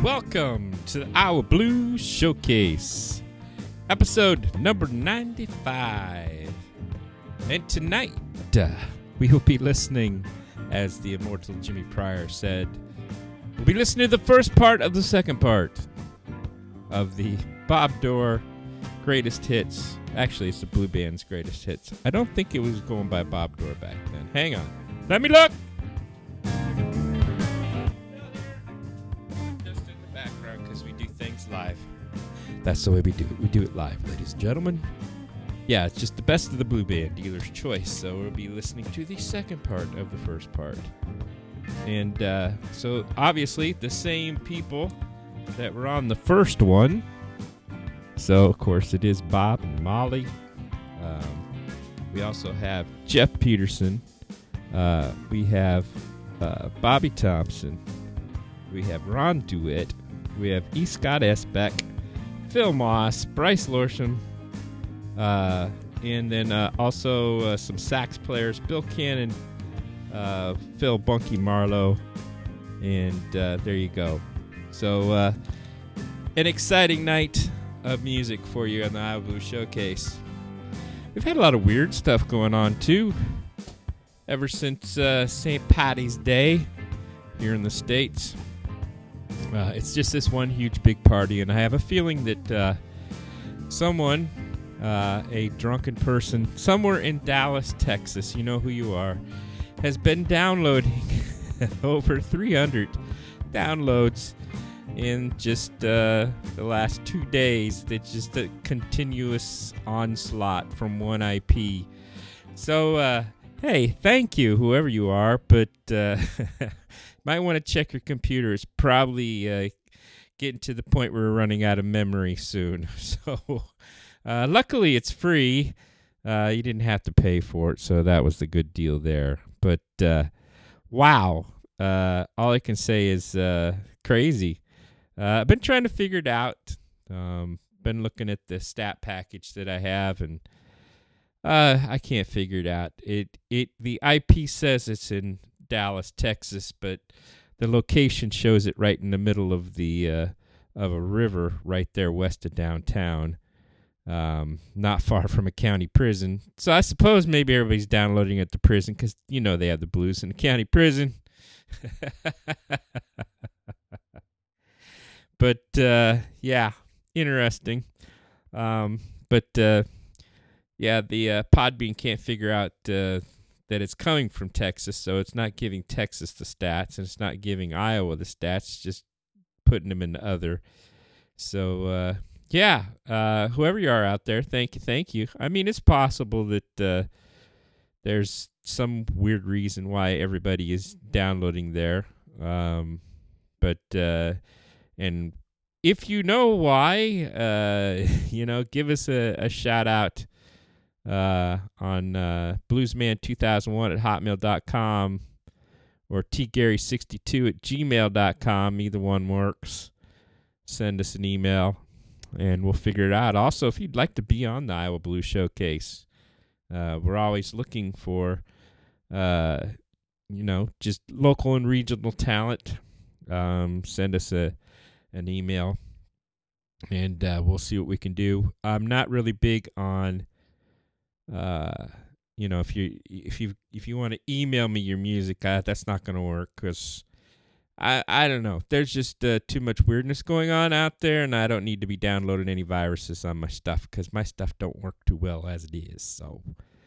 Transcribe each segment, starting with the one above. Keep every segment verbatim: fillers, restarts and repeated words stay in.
welcome to the Iowa Blues Showcase, episode number ninety-five. And tonight, uh, we will be listening, as the immortal Jimmy Pryor said, we'll be listening to the first part of the second part of the Bob Dorr Greatest Hits. Actually, it's the Blue Band's Greatest Hits. I don't think it was going by Bob Dorr back then. Hang on. Let me look! Live. That's the way we do it. We do it live, ladies and gentlemen. Yeah, it's just the best of the Blue Band, dealer's choice. So we'll be listening to the second part of the first part. And uh, so obviously the same people that were on the first one. So of course it is Bob and Molly. Um, we also have Jeff Peterson. Uh, we have uh, Bobby Thompson. We have Ron DeWitt. We have E. Scott Esbeck, Phil Moss, Bryce Lorsham, uh, and then uh, also uh, some sax players, Bill Cannon, uh, Phil Bunky Marlowe, and uh, there you go. So uh, an exciting night of music for you on the Iowa Blues Showcase. We've had a lot of weird stuff going on, too, ever since uh, Saint Patty's Day here in the States. Uh, it's just this one huge big party, and I have a feeling that uh, someone, uh, a drunken person, somewhere in Dallas, Texas, you know who you are, has been downloading over three hundred downloads in just uh, the last two days. It's just a continuous onslaught from one I P. So, uh, hey, thank you, whoever you are, but... Uh, might want to check your computer. It's probably uh, getting to the point where we're running out of memory soon. So, uh, luckily, it's free. Uh, you didn't have to pay for it, so that was the good deal there. But, uh, wow. Uh, all I can say is uh, crazy. Uh, I've been trying to figure it out. Um, been looking at the stat package that I have, and uh, I can't figure it out. It it the I P says it's in Dallas, Texas, but the location shows it right in the middle of the uh, of a river right there west of downtown, um, not far from a county prison. So I suppose maybe everybody's downloading at the prison because, you know, they have the blues in the county prison. But, uh, yeah, interesting. Um, but, uh, yeah, the uh, Podbean can't figure out... Uh, that it's coming from Texas, so it's not giving Texas the stats, and it's not giving Iowa the stats, it's just putting them in the other. So, uh, yeah, uh, whoever you are out there, thank you, thank you. I mean, it's possible that uh, there's some weird reason why everybody is downloading there, um, but, uh, and if you know why, uh, you know, give us a, a shout-out. Uh, on uh, bluesman two thousand one at hotmail dot com or t gary sixty-two at gmail dot com. Either one works. Send us an email, and we'll figure it out. Also, if you'd like to be on the Iowa Blues Showcase, uh, we're always looking for, uh, you know, just local and regional talent. Um, send us a an email, and uh, we'll see what we can do. I'm not really big on... Uh, you know, if you if you if you want to email me your music, uh, that's not going to work because I I don't know. There's just uh, too much weirdness going on out there, and I don't need to be downloading any viruses on my stuff because my stuff don't work too well as it is. So,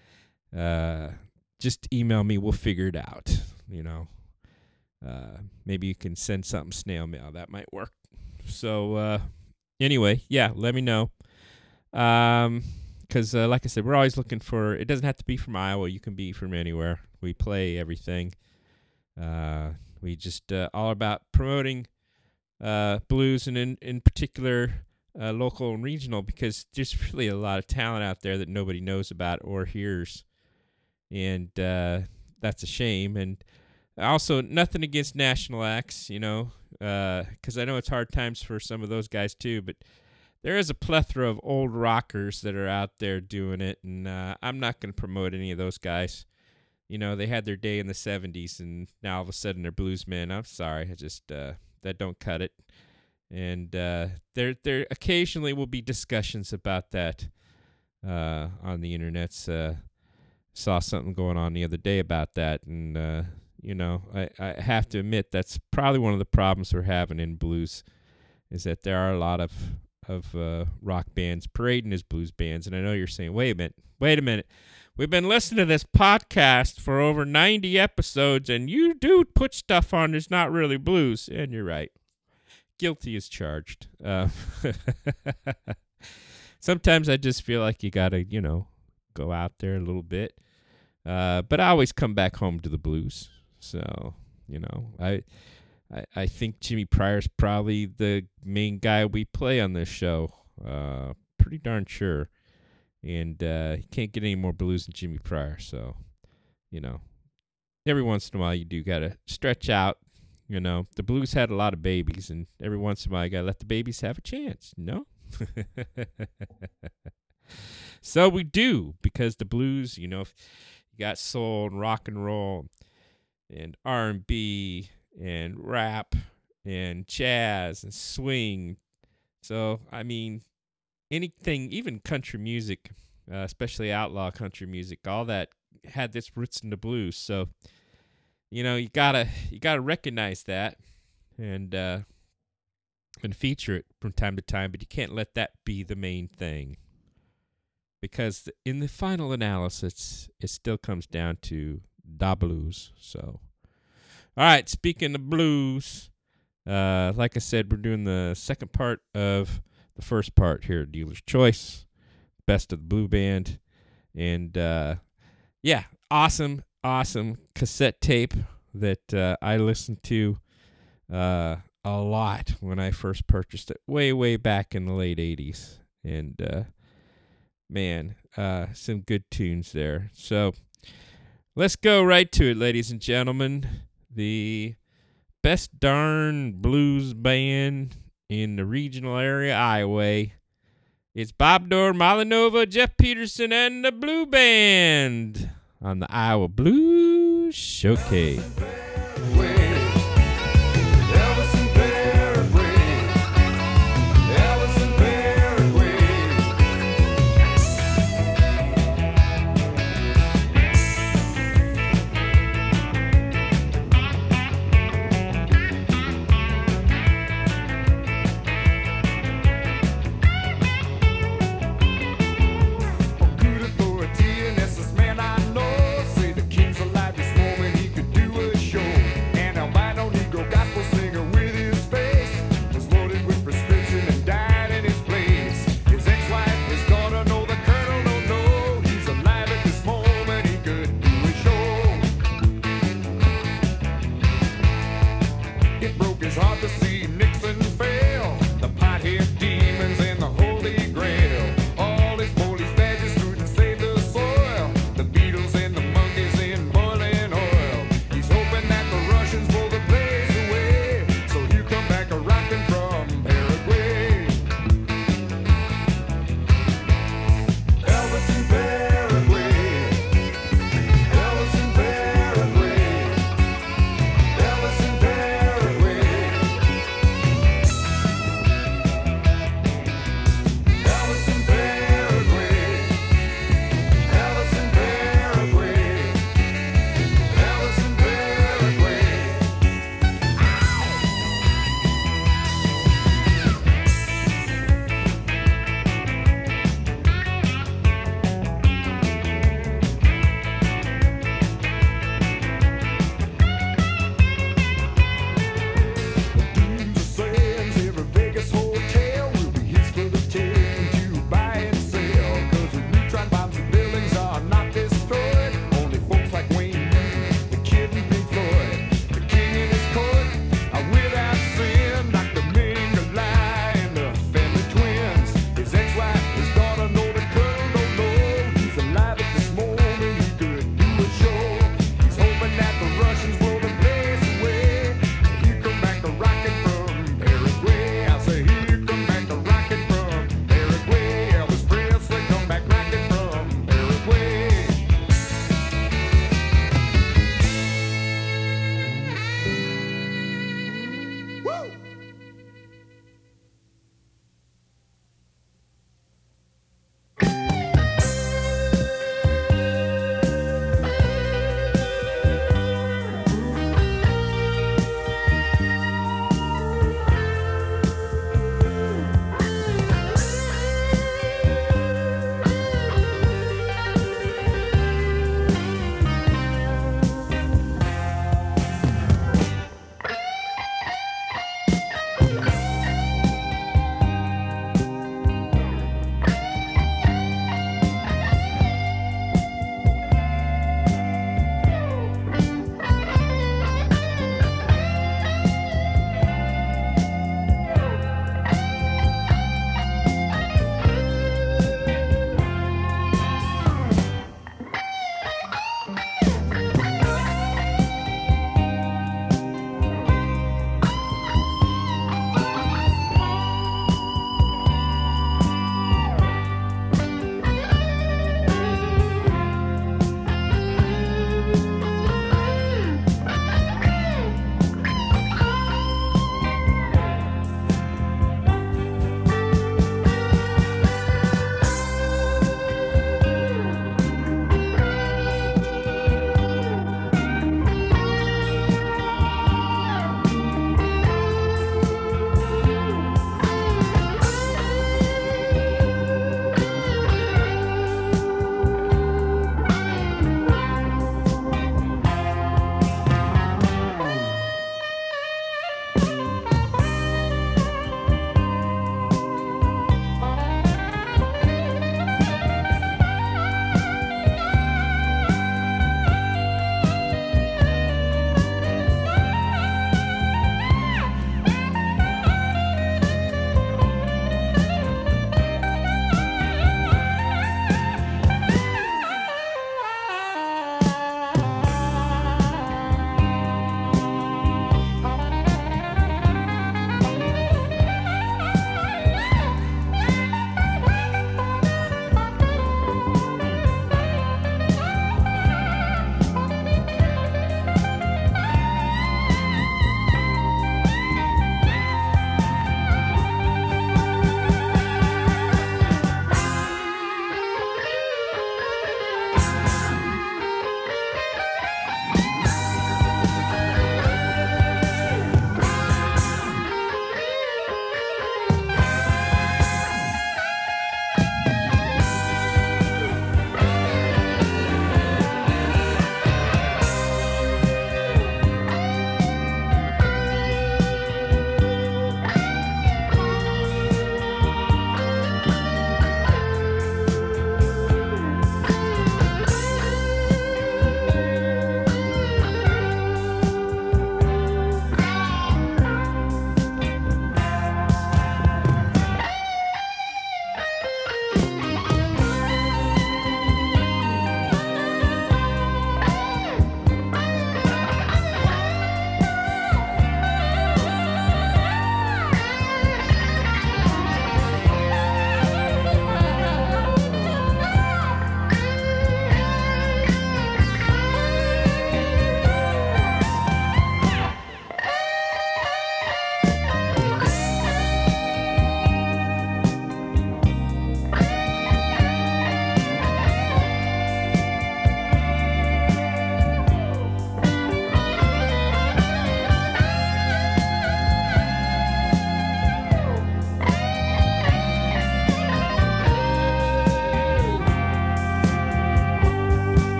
uh, just email me. We'll figure it out. You know, uh, maybe you can send something snail mail. That might work. So, uh, anyway, yeah, let me know. Um. Because, uh, like I said, we're always looking for... It doesn't have to be from Iowa. You can be from anywhere. We play everything. Uh, we just uh, all about promoting uh, blues and, in, in particular, uh, local and regional because there's really a lot of talent out there that nobody knows about or hears. And uh, that's a shame. And also, nothing against national acts, you know, because uh, I know it's hard times for some of those guys, too, but... There is a plethora of old rockers that are out there doing it, and uh, I'm not going to promote any of those guys. You know, they had their day in the seventies, and now all of a sudden they're bluesmen. I'm sorry, I just uh, that don't cut it. And uh, there there occasionally will be discussions about that uh, on the internet. Uh, saw something going on the other day about that, and uh, you know, I, I have to admit that's probably one of the problems we're having in blues, is that there are a lot of of uh, rock bands parading as blues bands. And I know you're saying, wait a minute, wait a minute. We've been listening to this podcast for over ninety episodes, and you do put stuff on that's not really blues. And you're right. Guilty as charged. Uh, sometimes I just feel like you got to, you know, go out there a little bit. Uh, but I always come back home to the blues. So, you know, I, I, I think Jimmy Pryor's probably the main guy we play on this show. Uh, pretty darn sure. And uh, you can't get any more blues than Jimmy Pryor. So, you know, every once in a while you do got to stretch out. You know, the blues had a lot of babies, and every once in a while you got to let the babies have a chance. No? So we do, because the blues, you know, you got soul and rock and roll and R and B and rap and jazz and swing. So, I mean, anything, even country music, uh, especially outlaw country music, all that had its roots in the blues. So, you know, you gotta you gotta recognize that and uh, and feature it from time to time, but you can't let that be the main thing, because in the final analysis, it still comes down to da blues. So, all right, speaking of blues, uh, like I said, we're doing the second part of the first part here, Dealer's Choice, Best of the Blue Band. And, uh, yeah, awesome, awesome cassette tape that uh, I listened to uh, a lot when I first purchased it, way, way back in the late eighties. And, uh, man, uh, some good tunes there. So let's go right to it, ladies and gentlemen. The best darn blues band in the regional area, Iowa. It's Bob Dorr, Malinova, Jeff Peterson, and the Blue Band on the Iowa Blues Showcase. Man I know, say the king's alive this moment, he could do a show.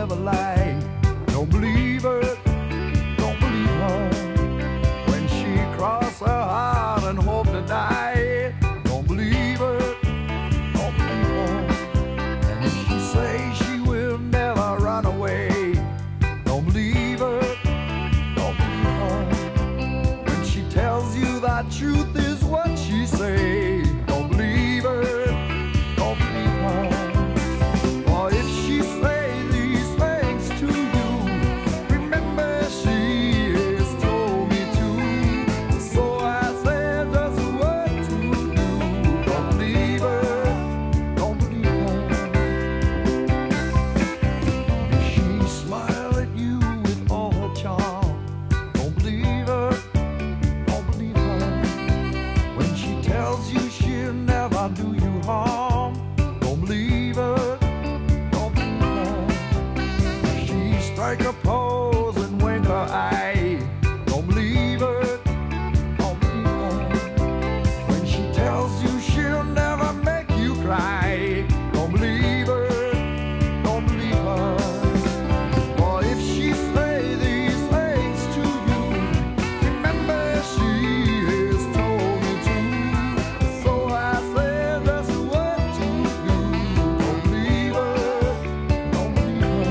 never lie. Don't believe her, don't believe her. When she cross her heart and hope to die, don't believe her, don't believe her. And if she says she will never run away, don't believe her, don't believe her. When she tells you that truth is what she say, don't believe her, don't believe her. For if she say these things to you, remember she has told me to. So I said just what to do. Don't believe her, don't believe her. If she smile at you with all her charm, don't believe her, don't believe her. When she tells you she'll never do you harm, don't believe her, don't believe her. If she strike a pose and wink her eye, don't believe her, don't believe her. When she tells you she'll never make you cry, don't believe her, don't believe her. For if she say these things to you, remember she has told me to. So I said that's what to do. Don't believe her, don't believe her.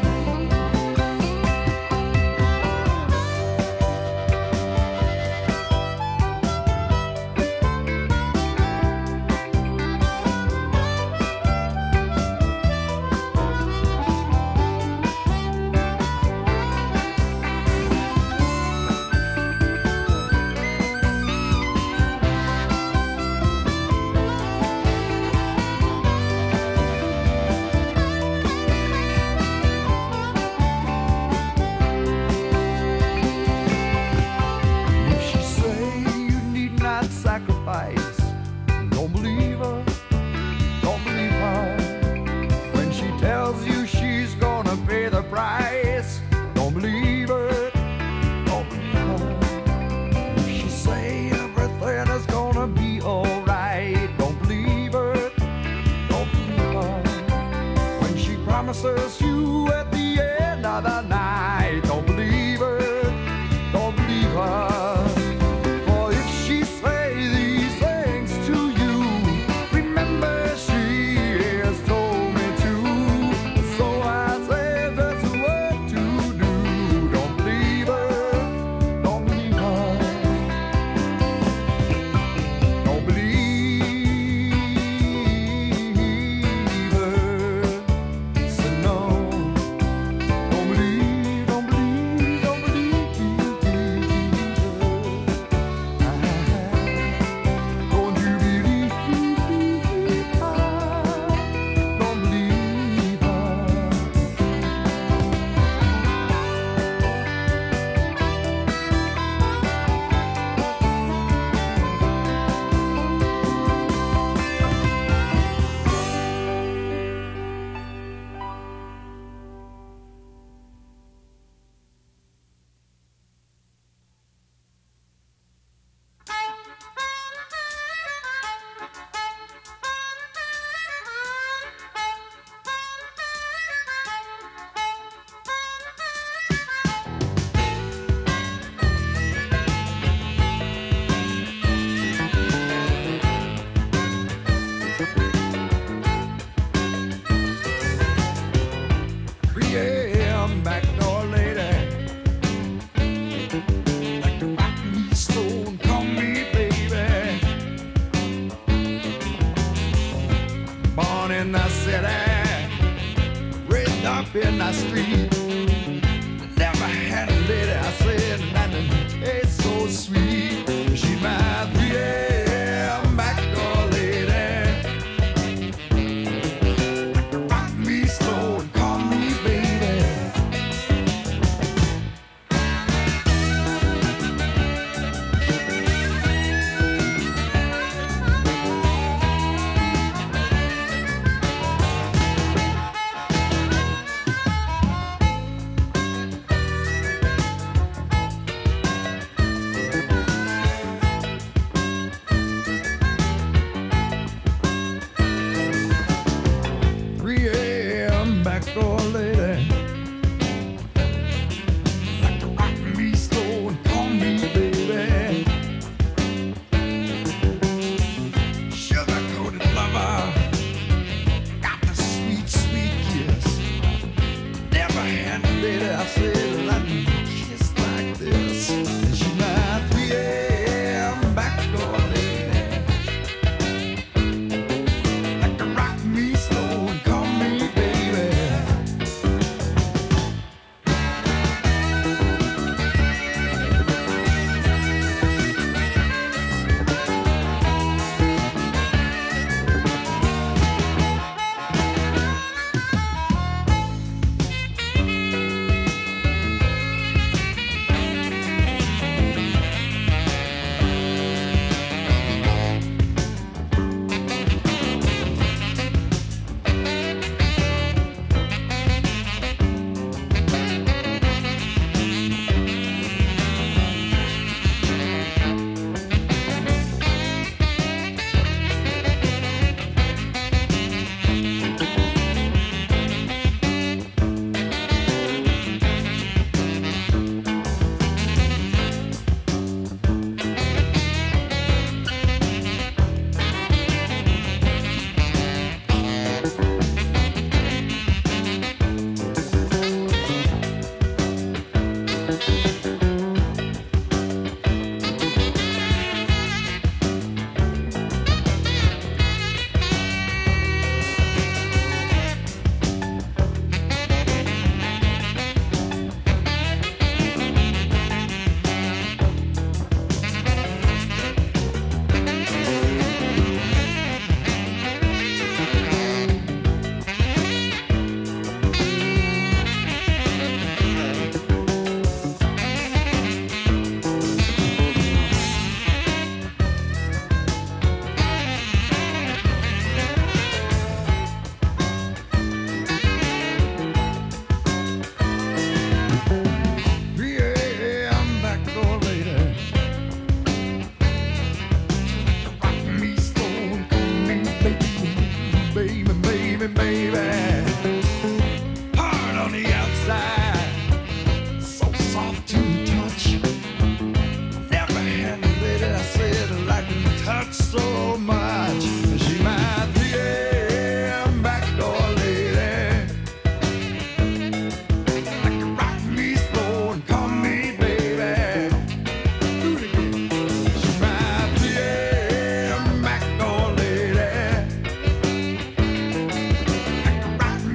If she say you need not sacrifice, don't believe her, don't believe her. When she tells you she's gonna pay the price, don't believe her, don't believe her. If she say everything is gonna be alright, don't believe her, don't believe her. When she promises you at the end of the night, don't believe her, don't believe her. For if she say these things to you, remember she has told me to. So I say that's what to do. Don't believe her, don't believe her. Don't believe her. Say no. Don't believe, don't believe, don't believe her. Don't you believe her? Don't believe her. three a.m. back door lady, like to rock me slow and call me baby. Born in the city, raised up in the street. Never had a lady, I said, that didn't taste so sweet. She's my three a.m. back door lady, like to rock me slow and call me baby. me, baby. Hard on the outside, so soft to the touch. Never had a lady I said I like to touch so much. She my three a m backdoor lady. Like to rock me slow and call me baby. Do it again. She my three a m backdoor lady. Like to rock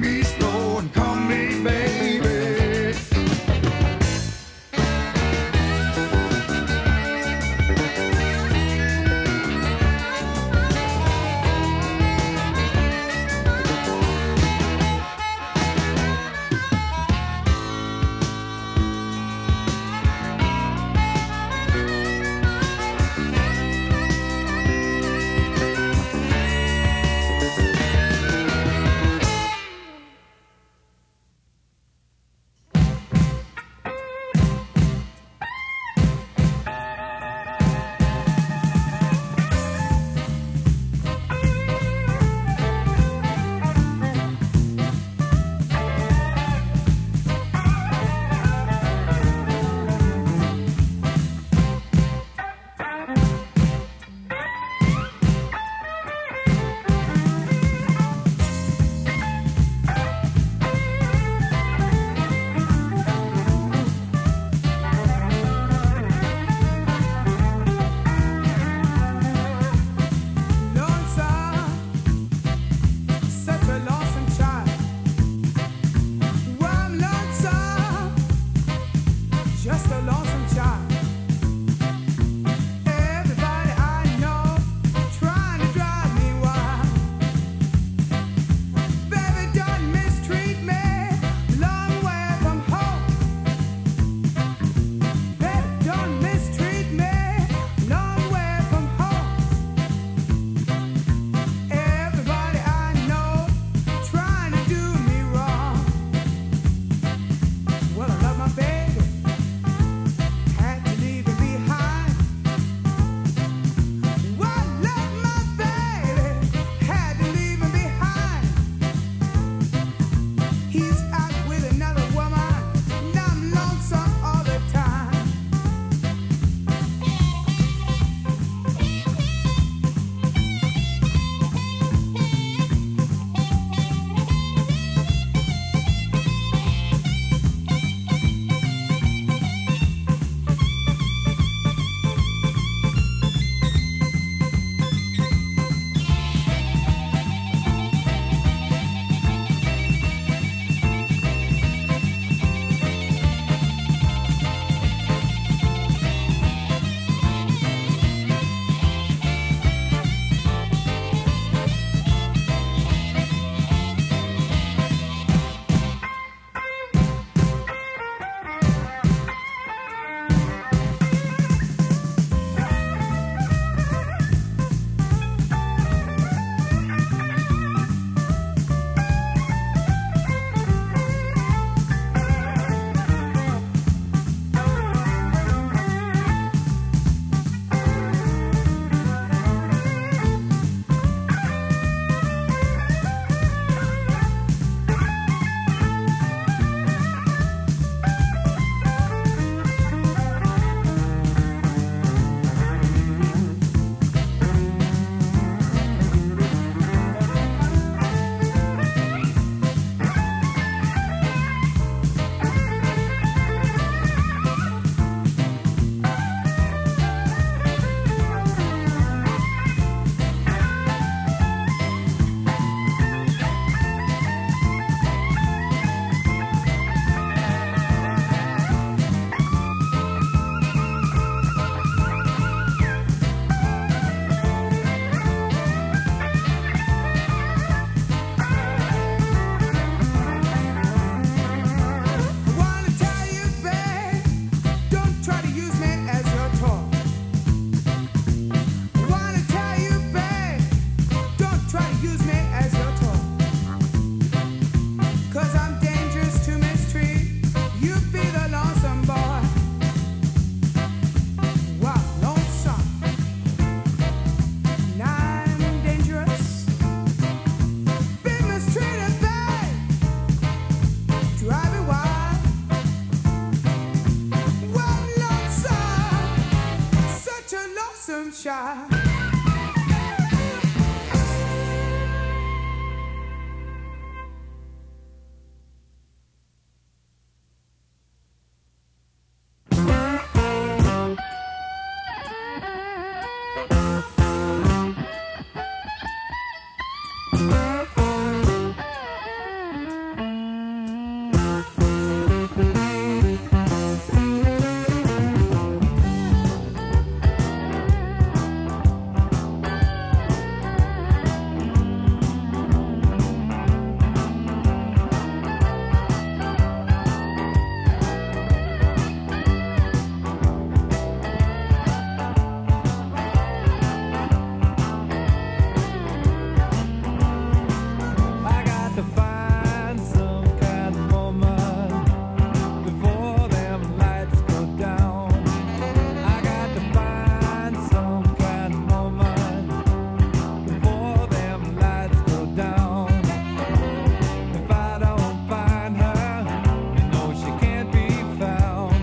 to find some kind of woman before them lights go down. I got to find some kind of woman before them lights go down. If I don't find her, you know she can't be found.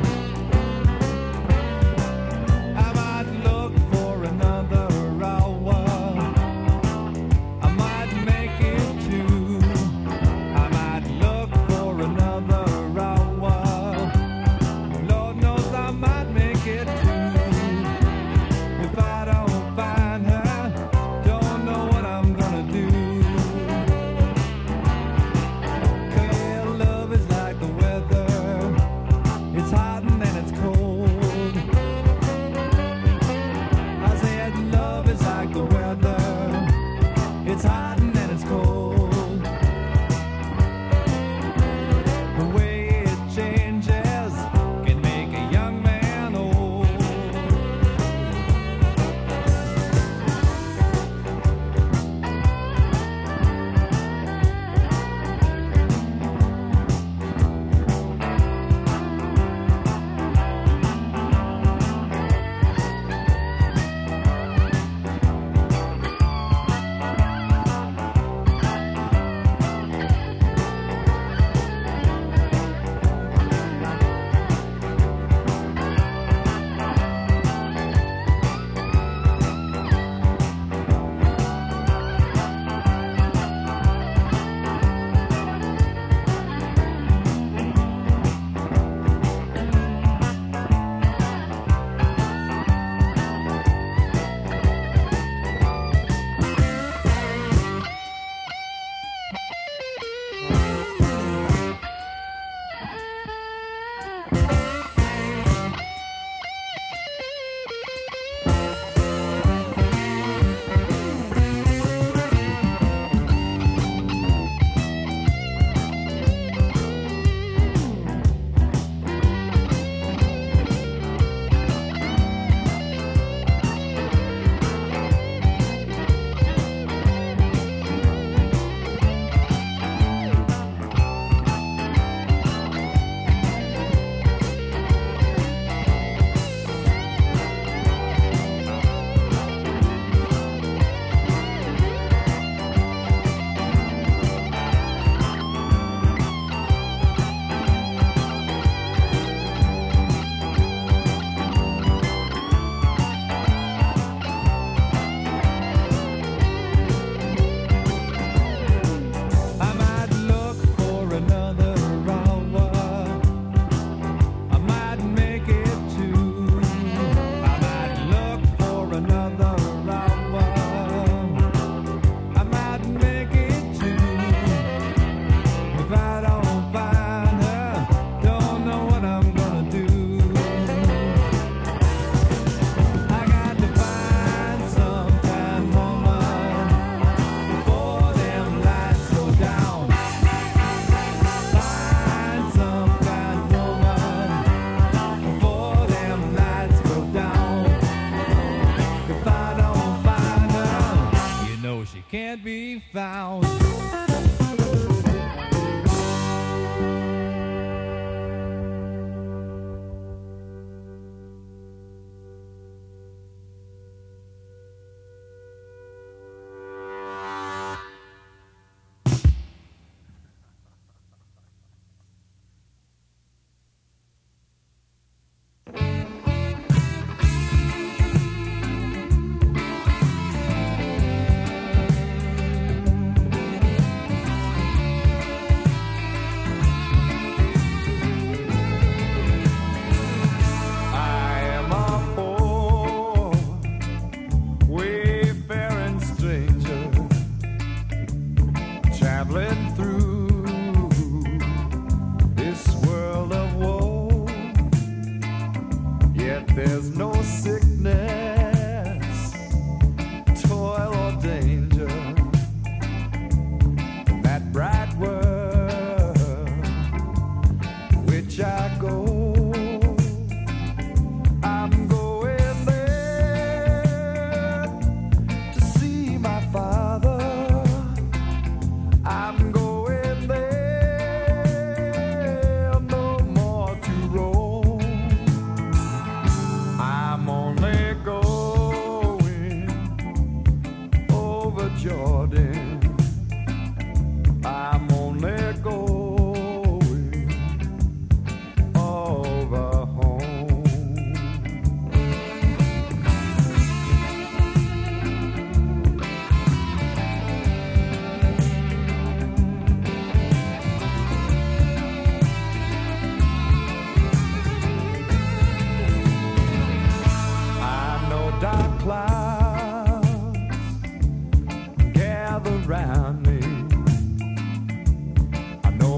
I might look for another hour. I might make it two.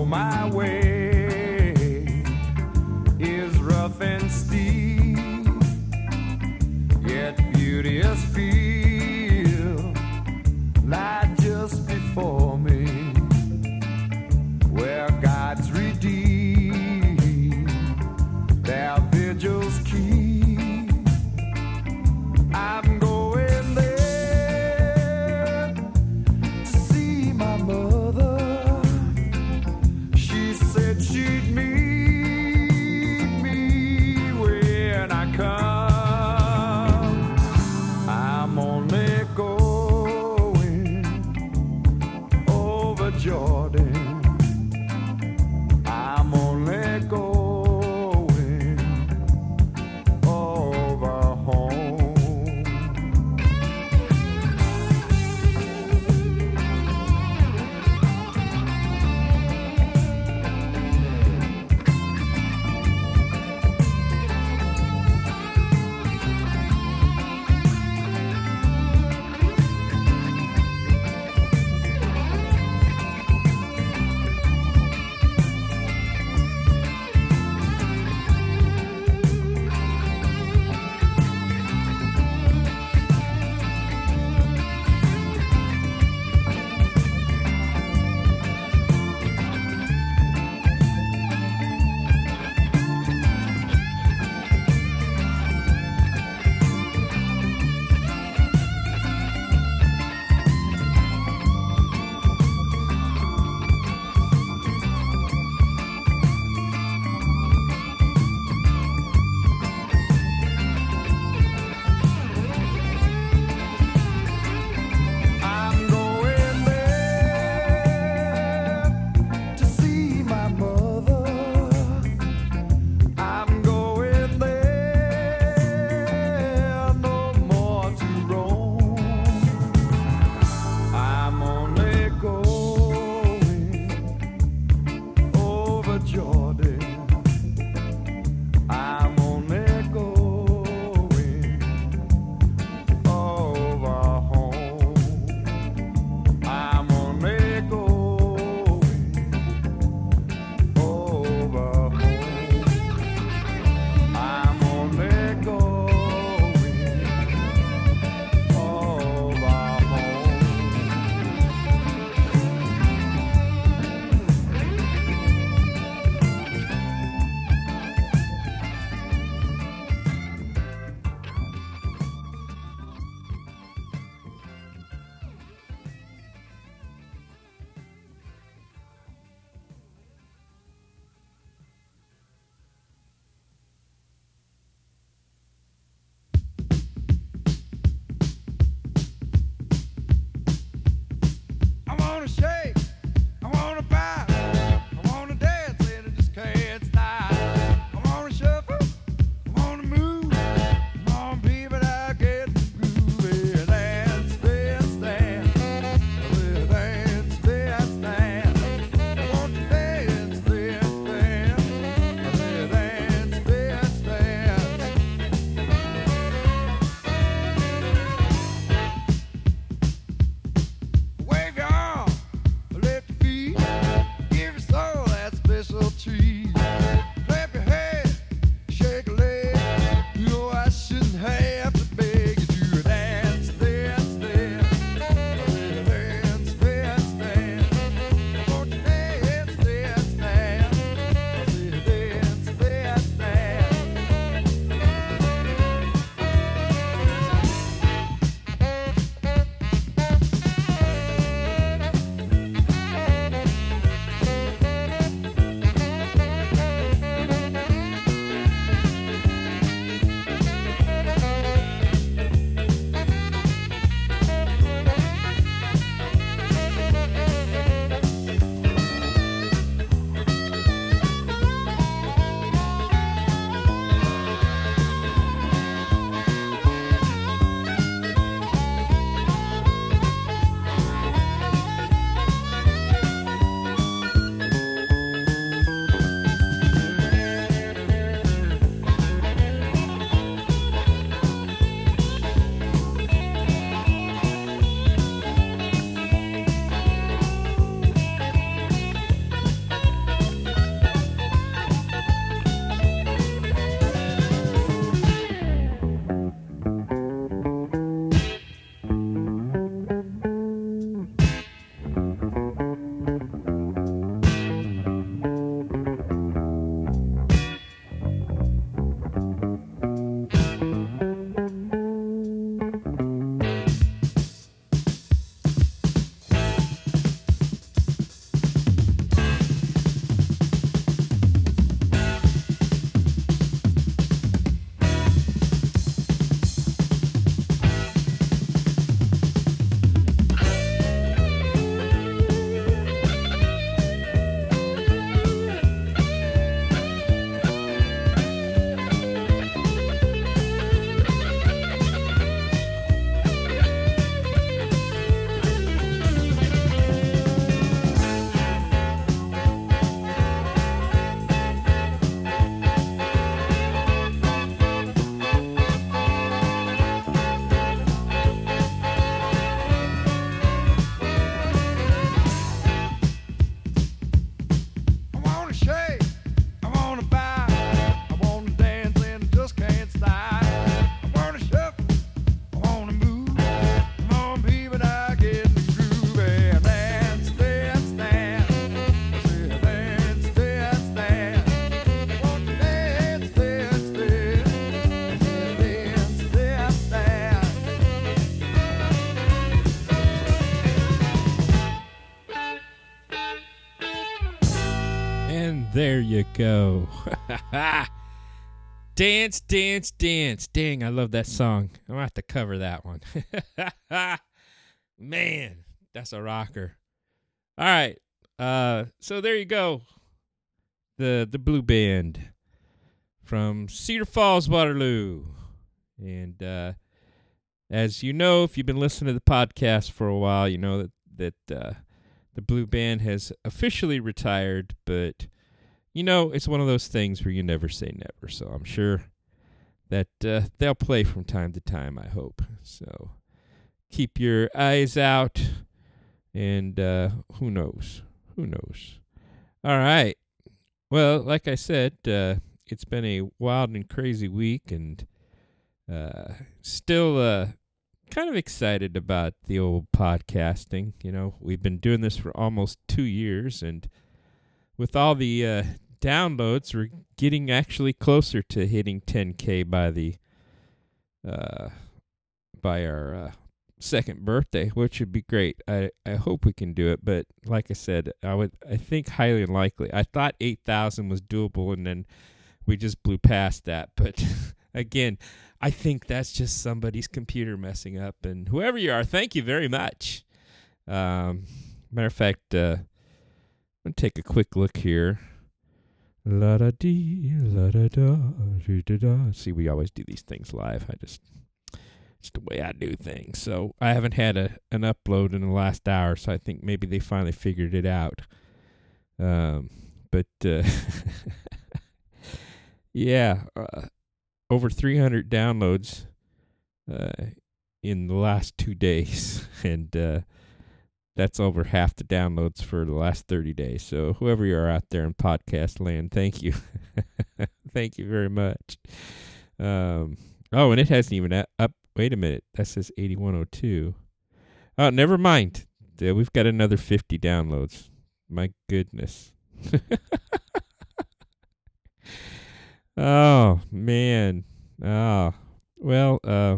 though my way is rough and steep, yet beauteous field lie just before me, where God's redeemed their vigils keep. I'm going there to see my mother. She said There you go. Dance, dance, dance. Dang, I love that song. I'm going to have to cover that one. Man, that's a rocker. All right. Uh, so there you go. The the Blue Band from Cedar Falls, Waterloo. And uh, as you know, if you've been listening to the podcast for a while, you know that, that uh, the Blue Band has officially retired, but you know, it's one of those things where you never say never. So I'm sure that uh, they'll play from time to time, I hope. So keep your eyes out, and uh, who knows? Who knows? All right. Well, like I said, uh, it's been a wild and crazy week, and uh, still uh, kind of excited about the old podcasting. You know, we've been doing this for almost two years, and with all the uh, downloads, we're getting actually closer to hitting ten K by the uh, by our uh, second birthday, which would be great. I, I hope we can do it, but like I said, I would I think highly unlikely. I thought eight thousand was doable, and then we just blew past that. But again, I think that's just somebody's computer messing up. And whoever you are, thank you very much. Um, matter of fact, uh, I'm gonna take a quick look here. La da dee, la da da, dee da da. See, we always do these things live. I just, it's the way I do things. So I haven't had a an upload in the last hour, so I think maybe they finally figured it out. Um, but uh, yeah, uh, over three hundred downloads uh, in the last two days, and uh, that's over half the downloads for the last thirty days. So whoever you are out there in podcast land, thank you. Thank you very much. Um, oh, and it hasn't even up. Wait a minute. That says eighty-one oh two. Oh, never mind. Uh, we've got another fifty downloads. My goodness. Oh, man. Oh, well, uh,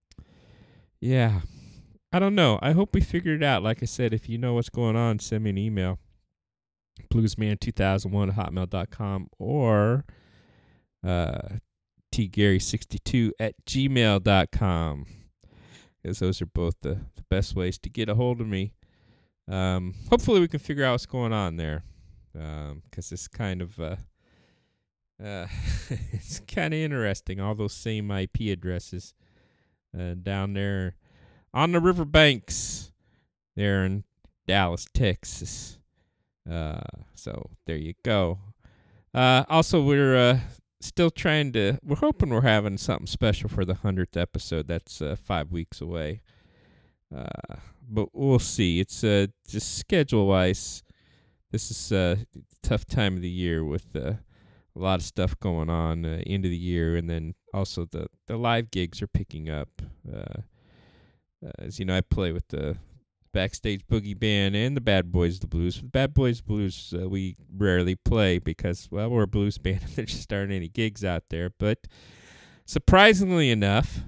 yeah. I don't know. I hope we figured it out. Like I said, if you know what's going on, send me an email. bluesman two thousand one at hotmail dot com or uh, t gary sixty-two at gmail dot com. Because those are both the, the best ways to get a hold of me. Um, hopefully we can figure out what's going on there. Because um, it's kind of... Uh, uh, it's kind of interesting. All those same I P addresses uh, down there on the riverbanks there in Dallas, Texas. Uh, so there you go. Uh, also, we're uh, still trying to, we're hoping we're having something special for the hundredth episode. That's uh, five weeks away. Uh, but we'll see. It's uh, just schedule-wise, this is a tough time of the year with uh, a lot of stuff going on uh, end of the year, and then also the, the live gigs are picking up. Uh, Uh, as you know, I play with the Backstage Boogie Band and the Bad Boys of the Blues. The Bad Boys Blues, uh, we rarely play because, well, we're a blues band and there just aren't any gigs out there. But surprisingly enough,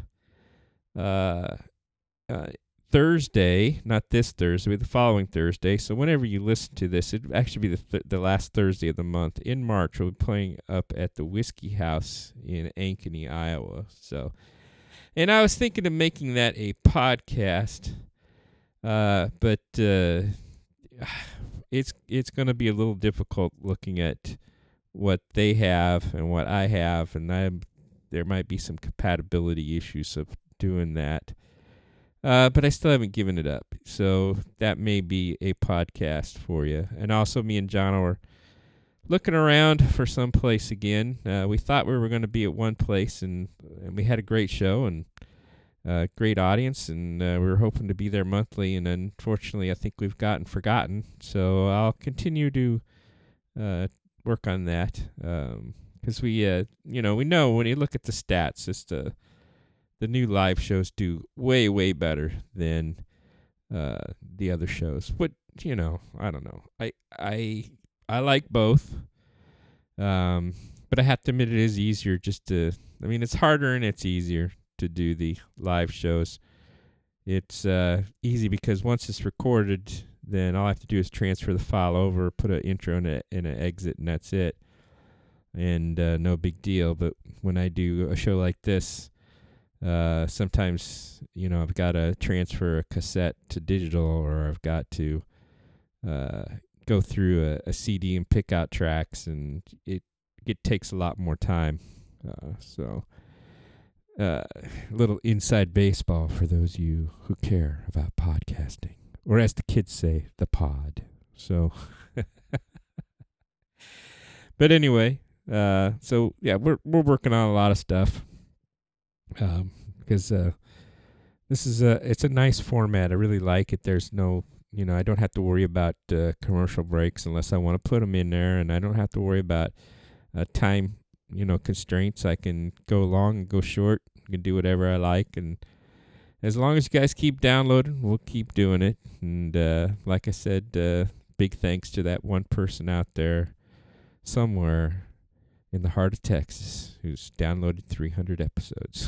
uh, uh, Thursday, not this Thursday, but the following Thursday, so whenever you listen to this, it would actually be the, th- the last Thursday of the month. In March, we'll be playing up at the Whiskey House in Ankeny, Iowa. So... And I was thinking of making that a podcast, uh, but uh, it's it's going to be a little difficult looking at what they have and what I have, and I there might be some compatibility issues of doing that. Uh, but I still haven't given it up, so that may be a podcast for you. And also, me and John are looking around for some place again. Uh, we thought we were going to be at one place, and, and we had a great show and a uh, great audience, and uh, we were hoping to be there monthly, and unfortunately I think we've gotten forgotten. So I'll continue to uh, work on that because um, we, uh, you know, we know when you look at the stats, it's the, the new live shows do way, way better than uh, the other shows. But, you know, I don't know. I... I I like both, um, but I have to admit it is easier just to, I mean, it's harder and it's easier to do the live shows. It's uh, easy because once it's recorded, then all I have to do is transfer the file over, put an intro and an exit, and that's it. And uh, no big deal. But when I do a show like this, uh, sometimes, you know, I've got to transfer a cassette to digital, or I've got to uh, go through a, a C D and pick out tracks, and it it takes a lot more time. Uh, so, uh, a little inside baseball for those of you who care about podcasting, or as the kids say, the pod. So, but anyway, uh, so yeah, we're we're working on a lot of stuff. Um, because uh, this is a it's a nice format. I really like it. There's no, you know, I don't have to worry about uh, commercial breaks unless I want to put them in there, and I don't have to worry about uh, time, you know, constraints. I can go long and go short. I can do whatever I like, and as long as you guys keep downloading, we'll keep doing it. And uh, like I said, uh, big thanks to that one person out there somewhere in the heart of Texas who's downloaded three hundred episodes.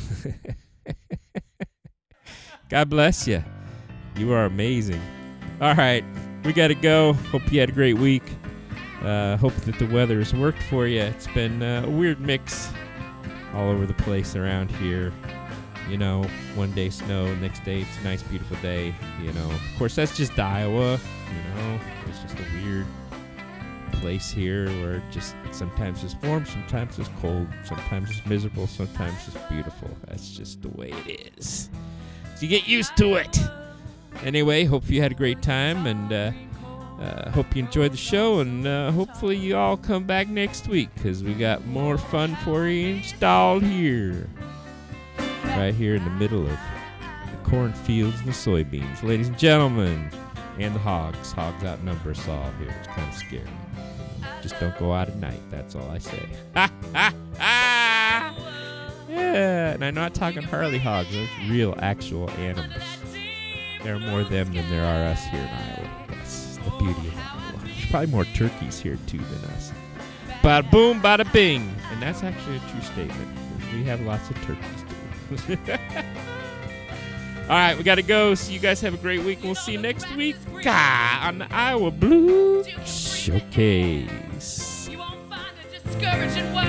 God bless you. You are amazing. All right, we got to go. Hope you had a great week. Uh, hope that the weather has worked for you. It's been uh, a weird mix all over the place around here. You know, one day snow, next day it's a nice, beautiful day. You know, of course, that's just Iowa. You know, it's just a weird place here where just sometimes it's warm, sometimes it's cold, sometimes it's miserable, sometimes it's beautiful. That's just the way it is. So you get used to it. Anyway, hope you had a great time, and uh, uh, hope you enjoyed the show, and uh, hopefully you all come back next week, because we got more fun for you installed here. Right here in the middle of the cornfields and the soybeans. Ladies and gentlemen, and the hogs. Hogs outnumber us all here. It's kind of scary. Just don't go out at night. That's all I say. Ha, ha, ha! Yeah, and I'm not talking Harley hogs. Those real, actual animals. There are more of them than there are us here in Iowa. That's the beauty of Iowa. There's probably more turkeys here, too, than us. Bada boom, bada bing. And that's actually a true statement. We have lots of turkeys, too. All right, we got to go. So you guys have a great week. We'll see you next week on the Iowa Blues Showcase. You won't find a discouraging way.